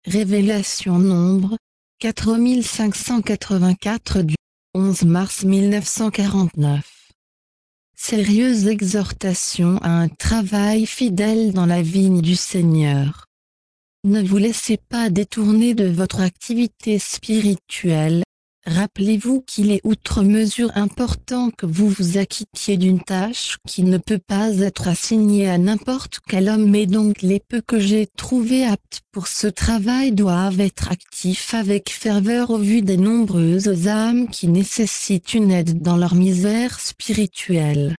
Révélation Nombre 4584 du 11 mars 1949. Sérieuse exhortation à un travail fidèle dans la vigne du Seigneur. Ne vous laissez pas détourner de votre activité spirituelle. Rappelez-vous qu'il est outre mesure important que vous vous acquittiez d'une tâche qui ne peut pas être assignée à n'importe quel homme, et donc les peu que j'ai trouvés aptes pour ce travail doivent être actifs avec ferveur au vu des nombreuses âmes qui nécessitent une aide dans leur misère spirituelle.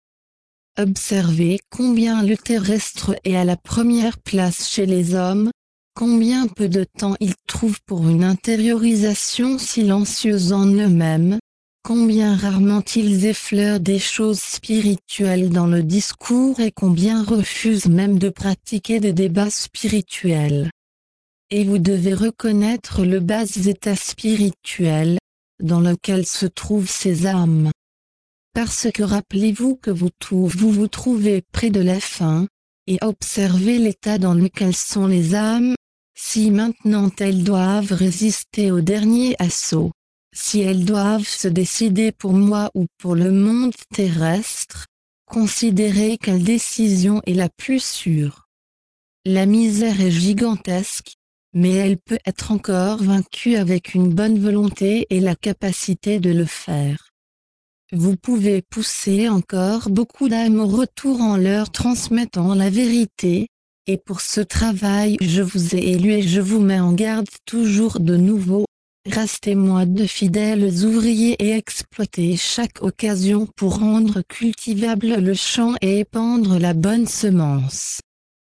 Observez combien le terrestre est à la première place chez les hommes, combien peu de temps ils trouvent pour une intériorisation silencieuse en eux-mêmes, combien rarement ils effleurent des choses spirituelles dans le discours et combien refusent même de pratiquer des débats spirituels. Et vous devez reconnaître le bas état spirituel dans lequel se trouvent ces âmes. Parce que rappelez-vous que vous vous trouvez près de la fin, et observez l'état dans lequel sont les âmes. Si maintenant elles doivent résister au dernier assaut, si elles doivent se décider pour moi ou pour le monde terrestre, considérez quelle décision est la plus sûre. La misère est gigantesque, mais elle peut être encore vaincue avec une bonne volonté et la capacité de le faire. Vous pouvez pousser encore beaucoup d'âmes au retour en leur transmettant la vérité. Et pour ce travail je vous ai élu et je vous mets en garde toujours de nouveau. Restez-moi de fidèles ouvriers et exploitez chaque occasion pour rendre cultivable le champ et épandre la bonne semence.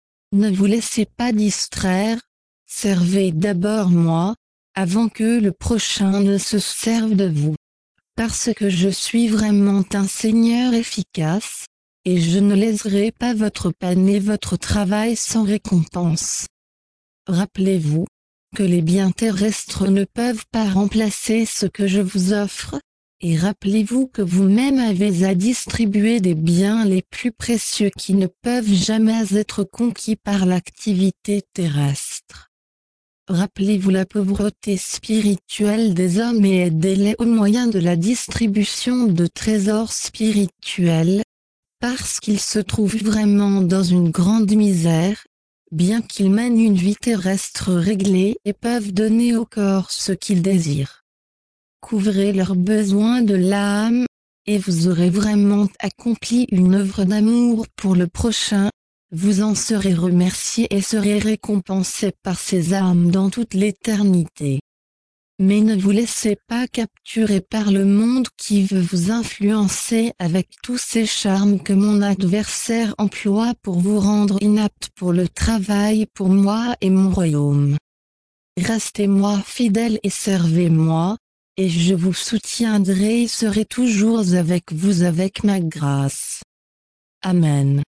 Ne vous laissez pas distraire, servez d'abord moi, avant que le prochain ne se serve de vous. Parce que je suis vraiment un Seigneur efficace, et je ne laisserai pas votre peine et votre travail sans récompense. Rappelez-vous que les biens terrestres ne peuvent pas remplacer ce que je vous offre, et rappelez-vous que vous-même avez à distribuer des biens les plus précieux qui ne peuvent jamais être conquis par l'activité terrestre. Rappelez-vous la pauvreté spirituelle des hommes et aidez-les au moyen de la distribution de trésors spirituels, parce qu'ils se trouvent vraiment dans une grande misère, bien qu'ils mènent une vie terrestre réglée et peuvent donner au corps ce qu'ils désirent. Couvrez leurs besoins de l'âme, et vous aurez vraiment accompli une œuvre d'amour pour le prochain. Vous en serez remercié et serez récompensé par ces âmes dans toute l'éternité. Mais ne vous laissez pas capturer par le monde qui veut vous influencer avec tous ces charmes que mon adversaire emploie pour vous rendre inapte pour le travail pour moi et mon royaume. Restez-moi fidèle et servez-moi, et je vous soutiendrai et serai toujours avec vous avec ma grâce. Amen.